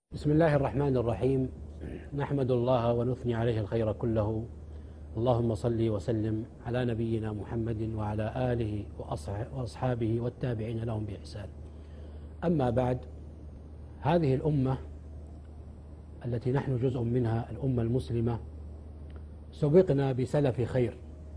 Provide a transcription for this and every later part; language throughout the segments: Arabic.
بسم الله الرحمن الرحيم. نحمد الله ونثني عليه الخير كله. اللهم صل وسلم على نبينا محمد وعلى آله وأصحابه والتابعين لهم بإحسان. أما بعد، هذه الأمة التي نحن جزء منها، الأمة المسلمة، سبقنا بسلف خير.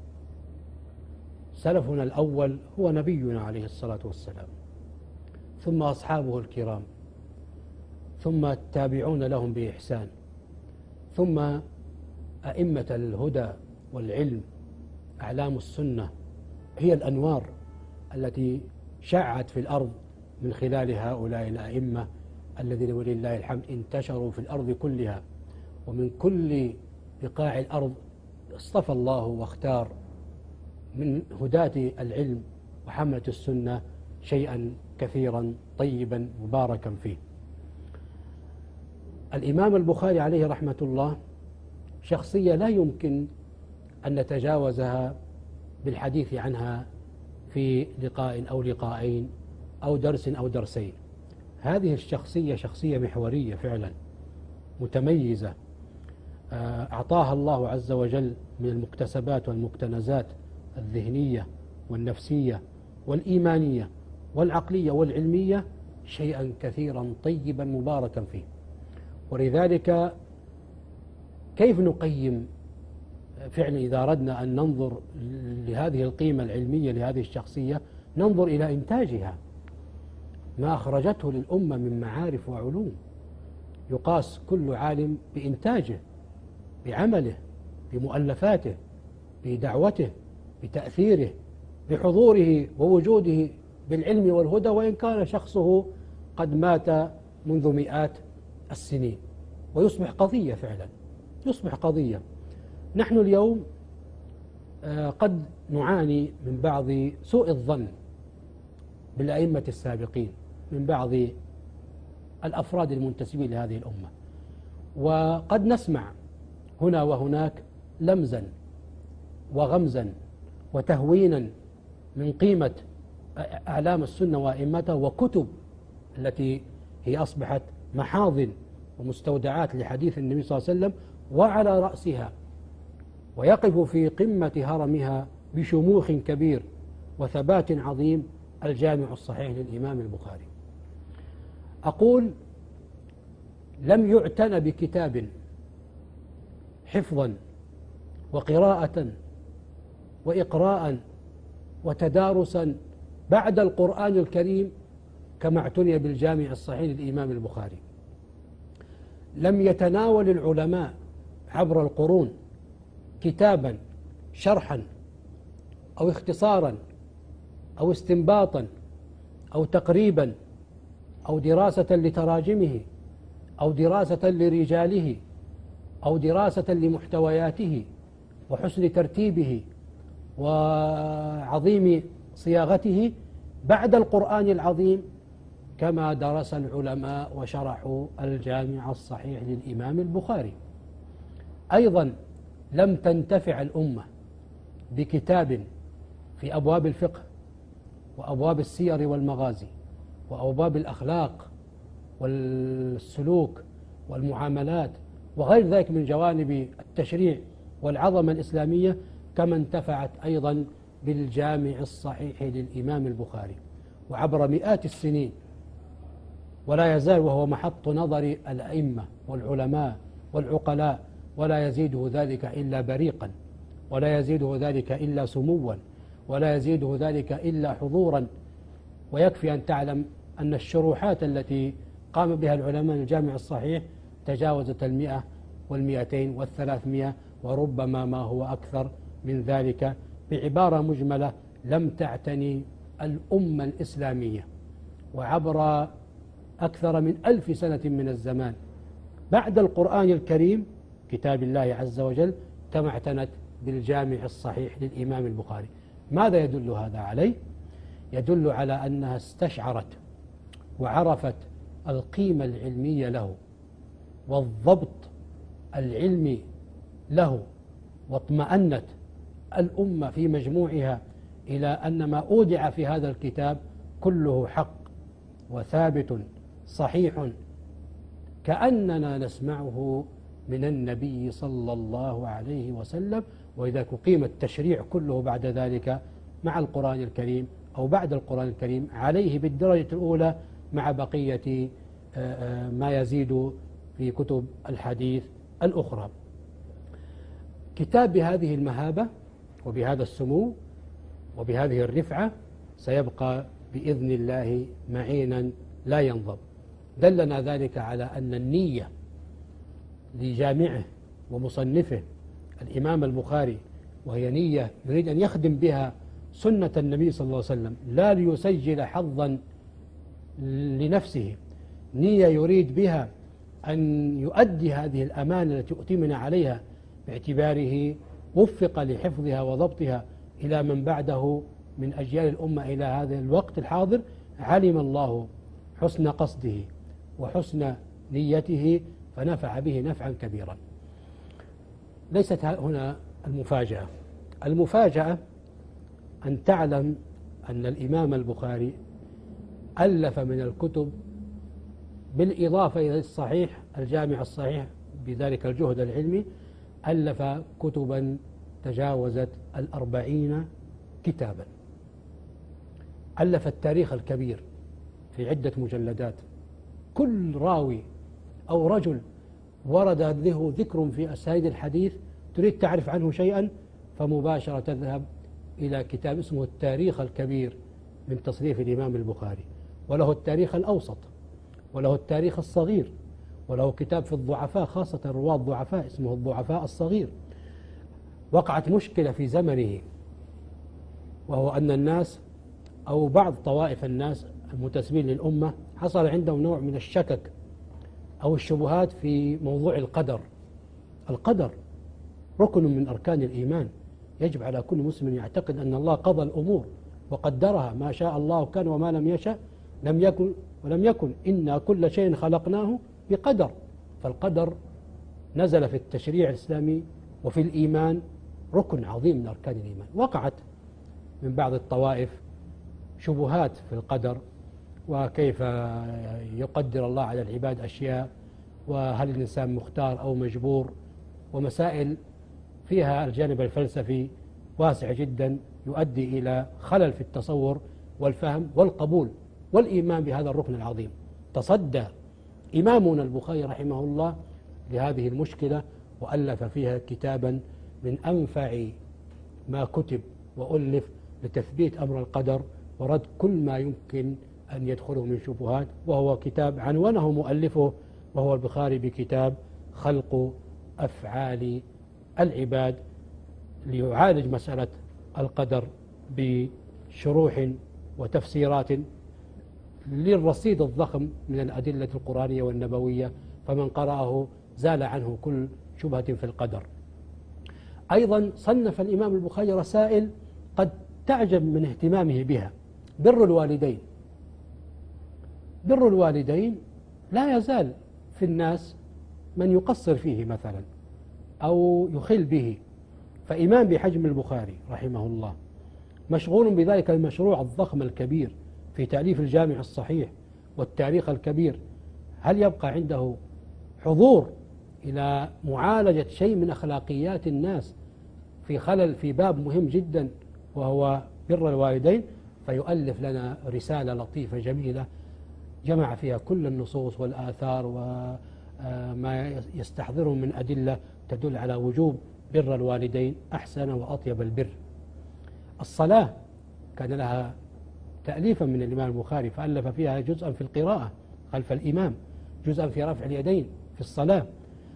سلفنا الأول هو نبينا عليه الصلاة والسلام، ثم أصحابه الكرام، ثم التابعون لهم بإحسان، ثم أئمة الهدى والعلم، أعلام السنة، هي الأنوار التي شعت في الأرض من خلال هؤلاء الأئمة الذين ولله الحمد انتشروا في الأرض كلها، ومن كل بقاع الأرض اصطفى الله واختار من هداة العلم وحملة السنة شيئا كثيرا طيبا مباركا فيه. الإمام البخاري عليه رحمة الله شخصية لا يمكن أن نتجاوزها بالحديث عنها في لقاء أو لقاءين أو درس أو درسين. هذه الشخصية شخصية محورية فعلا، متميزة، أعطاها الله عز وجل من المكتسبات والمكتنزات الذهنية والنفسية والإيمانية والعقلية والعلمية شيئا كثيرا طيبا مباركا فيه. ولذلك كيف نقيم فعلا إذا أردنا أن ننظر لهذه القيمة العلمية لهذه الشخصية؟ ننظر إلى إنتاجها، ما أخرجته للأمة من معارف وعلوم. يقاس كل عالم بإنتاجه، بعمله، بمؤلفاته، بدعوته، بتأثيره، بحضوره ووجوده بالعلم والهدى، وإن كان شخصه قد مات منذ مئات السنين، ويصبح قضية فعلا، يصبح قضية. نحن اليوم قد نعاني من بعض سوء الظن بالأئمة السابقين، من بعض الأفراد المنتسبين لهذه الأمة، وقد نسمع هنا وهناك لمزا وغمزا وتهوينا من قيمة أعلام السنة وأئمتها وكتب التي هي أصبحت محاضن ومستودعات لحديث النبي صلى الله عليه وسلم، وعلى رأسها ويقف في قمة هرمها بشموخ كبير وثبات عظيم الجامع الصحيح للإمام البخاري. أقول لم يعتن بكتاب حفظا وقراءة وإقراء وتدارسا بعد القرآن الكريم كما اعتني بالجامع الصحيح للإمام البخاري. لم يتناول العلماء عبر القرون كتابا شرحا أو اختصارا أو استنباطا أو تقريبا أو دراسة لتراجمه أو دراسة لرجاله أو دراسة لمحتوياته وحسن ترتيبه وعظيم صياغته بعد القرآن العظيم كما درس العلماء وشرحوا الجامع الصحيح للإمام البخاري. أيضا لم تنتفع الأمة بكتاب في أبواب الفقه وأبواب السير والمغازي وأبواب الأخلاق والسلوك والمعاملات وغير ذلك من جوانب التشريع والعظمة الإسلامية كما انتفعت أيضا بالجامع الصحيح للإمام البخاري. وعبر مئات السنين ولا يزال وهو محط نظر الأئمة والعلماء والعقلاء، ولا يزيده ذلك إلا بريقا، ولا يزيده ذلك إلا سموا، ولا يزيده ذلك إلا حضورا. ويكفي أن تعلم أن الشروحات التي قام بها العلماء الجامع الصحيح تجاوزت 100 و200 و300 وربما ما هو أكثر من ذلك. بعبارة مجملة، لم تعتني الأمة الإسلامية وعبر أكثر من 1000 سنة من الزمان بعد القرآن الكريم كتاب الله عز وجل كما اعتنت بالجامع الصحيح للإمام البخاري. ماذا يدل هذا عليه؟ يدل على أنها استشعرت وعرفت القيمة العلمية له والضبط العلمي له، واطمأنت الأمة في مجموعها إلى أن ما أودع في هذا الكتاب كله حق وثابت صحيح كأننا نسمعه من النبي صلى الله عليه وسلم. وإذا قيم التشريع كله بعد ذلك مع القرآن الكريم أو بعد القرآن الكريم عليه بالدرجة الأولى مع بقية ما يزيد في كتب الحديث الأخرى. كتاب بهذه المهابة وبهذا السمو وبهذه الرفعة سيبقى بإذن الله معينا لا ينضب. دلنا ذلك على أن النية لجامعه ومصنفه الإمام البخاري، وهي نية يريد أن يخدم بها سنة النبي صلى الله عليه وسلم لا ليسجل حظا لنفسه، نية يريد بها أن يؤدي هذه الأمانة التي أؤتمن عليها باعتباره وفق لحفظها وضبطها إلى من بعده من أجيال الأمة إلى هذا الوقت الحاضر. علم الله حسن قصده وحسن نيته فنفع به نفعا كبيرا. ليست هنا المفاجأة. المفاجأة أن تعلم أن الإمام البخاري ألف من الكتب بالإضافة إلى الصحيح الجامع الصحيح بذلك الجهد العلمي، ألف كتبا تجاوزت 40 كتابا. ألف التاريخ الكبير في عدة مجلدات، كل راوي أو رجل ورد له ذكر في أسانيد الحديث تريد تعرف عنه شيئا فمباشرة تذهب إلى كتاب اسمه التاريخ الكبير من تصنيف الإمام البخاري، وله التاريخ الأوسط، وله التاريخ الصغير، وله كتاب في الضعفاء خاصة رواة الضعفاء اسمه الضعفاء الصغير. وقعت مشكلة في زمنه، وهو أن الناس أو بعض طوائف الناس المنتسبين للأمة حصل عندهم نوع من الشكك أو الشبهات في موضوع القدر. القدر ركن من أركان الإيمان، يجب على كل مسلم يعتقد أن الله قضى الأمور وقدرها، ما شاء الله كان وما لم يشأ لم يكن ولم يكن، إنا كل شيء خلقناه بقدر. فالقدر نزل في التشريع الإسلامي وفي الإيمان ركن عظيم من أركان الإيمان. وقعت من بعض الطوائف شبهات في القدر، وكيف يقدر الله على العباد أشياء، وهل الإنسان مختار أو مجبور، ومسائل فيها الجانب الفلسفي واسع جدا يؤدي إلى خلل في التصور والفهم والقبول والإيمان بهذا الركن العظيم. تصدى إمامنا البخاري رحمه الله لهذه المشكلة وألف فيها كتابا من أنفع ما كتب وألف لتثبيت أمر القدر ورد كل ما يمكن أن يدخله من شبهات، وهو كتاب عنوانه مؤلفه وهو البخاري بكتاب خلق أفعال العباد، ليعالج مسألة القدر بشروح وتفسيرات للرصيد الضخم من الأدلة القرآنية والنبوية، فمن قرأه زال عنه كل شبهة في القدر. أيضا صنف الإمام البخاري رسائل قد تعجب من اهتمامه بها. بر الوالدين. بر الوالدين لا يزال في الناس من يقصر فيه مثلا أو يخل به، فإمام بحجم البخاري رحمه الله مشغول بذلك المشروع الضخم الكبير في تأليف الجامع الصحيح والتاريخ الكبير، هل يبقى عنده حضور إلى معالجة شيء من أخلاقيات الناس في خلل في باب مهم جدا وهو بر الوالدين؟ فيؤلف لنا رسالة لطيفة جميلة جمع فيها كل النصوص والآثار وما يستحضره من أدلة تدل على وجوب بر الوالدين أحسن وأطيب البر. الصلاة كان لها تأليفا من الإمام البخاري فألف فيها جزءا في القراءة خلف الإمام، جزءا في رفع اليدين في الصلاة.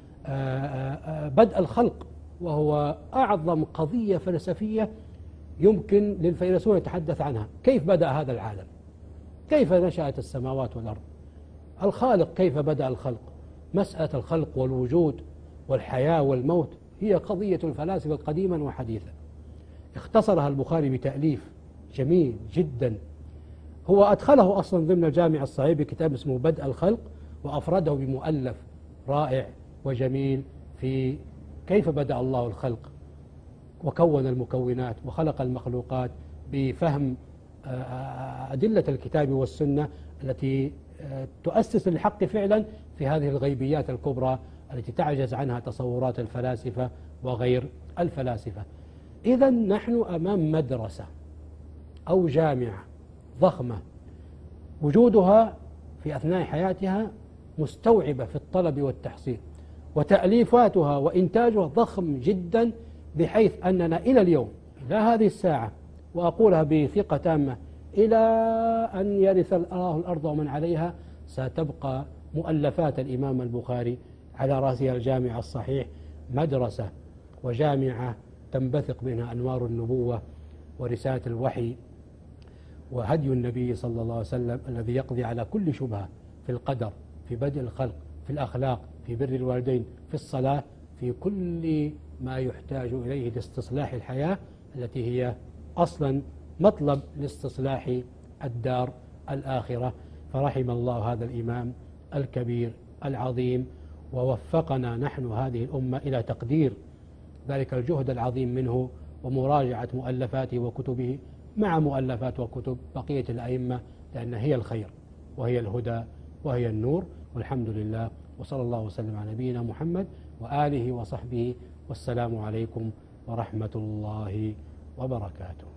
بدء الخلق وهو أعظم قضية فلسفية يمكن للفيلسوف يتحدث عنها. كيف بدأ هذا العالم؟ كيف نشأت السماوات والأرض؟ الخالق كيف بدأ الخلق؟ مسألة الخلق والوجود والحياة والموت هي قضية الفلاسفة قديما وحديثا. اختصرها البخاري بتأليف جميل جدا، هو أدخله أصلا ضمن الجامع الصحيح بكتاب اسمه بدء الخلق، وأفرده بمؤلف رائع وجميل في كيف بدأ الله الخلق وكون المكونات وخلق المخلوقات بفهم أدلة الكتاب والسنة التي تؤسس للحق فعلا في هذه الغيبيات الكبرى التي تعجز عنها تصورات الفلاسفة وغير الفلاسفة. إذا نحن أمام مدرسة أو جامعة ضخمة وجودها في أثناء حياتها مستوعبة في الطلب والتحصيل، وتأليفاتها وإنتاجها ضخم جدا، بحيث أننا إلى اليوم إلى هذه الساعة، وأقولها بثقة تامة إلى أن يرث الله الأرض ومن عليها، ستبقى مؤلفات الإمام البخاري على رأسها الجامع الصحيح مدرسة وجامعة تنبثق منها أنوار النبوة ورسالة الوحي وهدي النبي صلى الله عليه وسلم الذي يقضي على كل شبهة في القدر، في بدء الخلق، في الأخلاق، في بر الوالدين، في الصلاة، في كل ما يحتاج إليه لاستصلاح الحياة التي هي أصلا مطلب لاستصلاح الدار الآخرة. فرحم الله هذا الإمام الكبير العظيم، ووفقنا نحن هذه الأمة إلى تقدير ذلك الجهد العظيم منه ومراجعة مؤلفاته وكتبه مع مؤلفات وكتب بقية الأئمة، لأن هي الخير وهي الهدى وهي النور. والحمد لله، وصلى الله وسلم على نبينا محمد وآله وصحبه، والسلام عليكم ورحمة الله وبركاته.